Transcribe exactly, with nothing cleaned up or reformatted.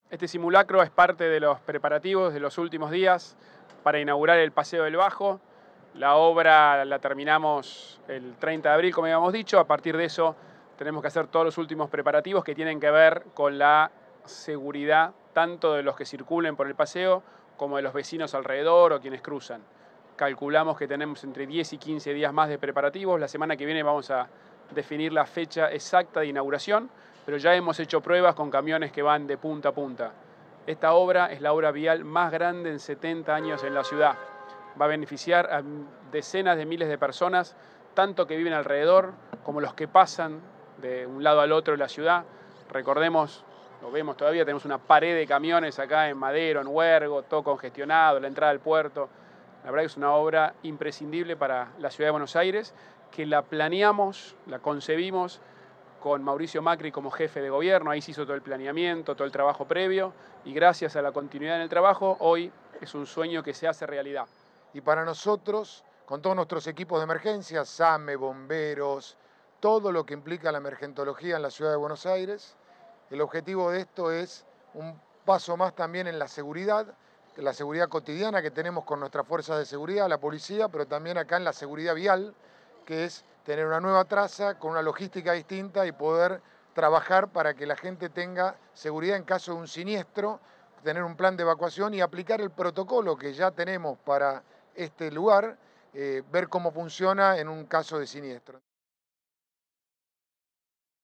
Este simulacro es parte de los preparativos de los últimos días para inaugurar el Paseo del Bajo. La obra la terminamos el treinta de abril, como habíamos dicho. A partir de eso tenemos que hacer todos los últimos preparativos que tienen que ver con la seguridad tanto de los que circulen por el paseo como de los vecinos alrededor o quienes cruzan. Calculamos que tenemos entre diez y quince días más de preparativos. La semana que viene vamos a definir la fecha exacta de inauguración, pero ya hemos hecho pruebas con camiones que van de punta a punta. Esta obra es la obra vial más grande en setenta años en la ciudad. Va a beneficiar a decenas de miles de personas, tanto que viven alrededor como los que pasan de un lado al otro de la ciudad. Recordemos, lo vemos todavía, tenemos una pared de camiones acá en Madero, en Huergo, todo congestionado, la entrada al puerto. La verdad que es una obra imprescindible para la ciudad de Buenos Aires, que la planeamos, la concebimos con Mauricio Macri como jefe de gobierno. Ahí se hizo todo el planeamiento, todo el trabajo previo, y gracias a la continuidad en el trabajo, hoy es un sueño que se hace realidad. Y para nosotros, con todos nuestros equipos de emergencia, SAME, bomberos, todo lo que implica la emergentología en la ciudad de Buenos Aires, el objetivo de esto es un paso más también en la seguridad, la seguridad cotidiana que tenemos con nuestras fuerzas de seguridad, la policía, pero también acá en la seguridad vial, que es tener una nueva traza con una logística distinta y poder trabajar para que la gente tenga seguridad en caso de un siniestro, tener un plan de evacuación y aplicar el protocolo que ya tenemos para este lugar, eh, ver cómo funciona en un caso de siniestro.